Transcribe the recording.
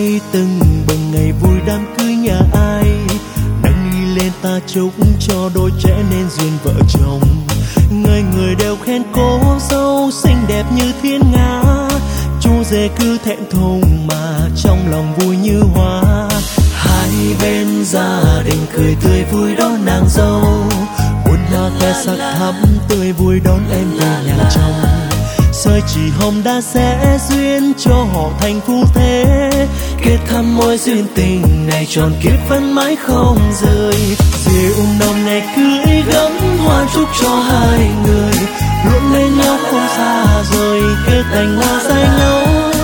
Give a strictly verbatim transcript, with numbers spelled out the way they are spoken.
tay từng bừng ngày vui đám cưới nhà ai. Nâng ly lên ta chúc cho đôi trẻ nên duyên vợ chồng. Người người đều khen cô dâu xinh đẹp như thiên nga. Chú rể cứ thẹn thùng mà trong lòng vui như hoa. Hai bên gia đình cười tươi vui đón nàng dâu. Muôn hoa khoe sắc thắm tươi vui đón em về nhà chồng. Sợi chỉ hồng đã sẽ duyên cho họ thành phu thế. Kết thắm mối duyên tình này tròn kiếp vẫn mãi không rời. Rượu nồng ngày cưới gấm hoa chúc cho hai người luôn bên nhau không xa rời. Kết cành hoa dài ngâu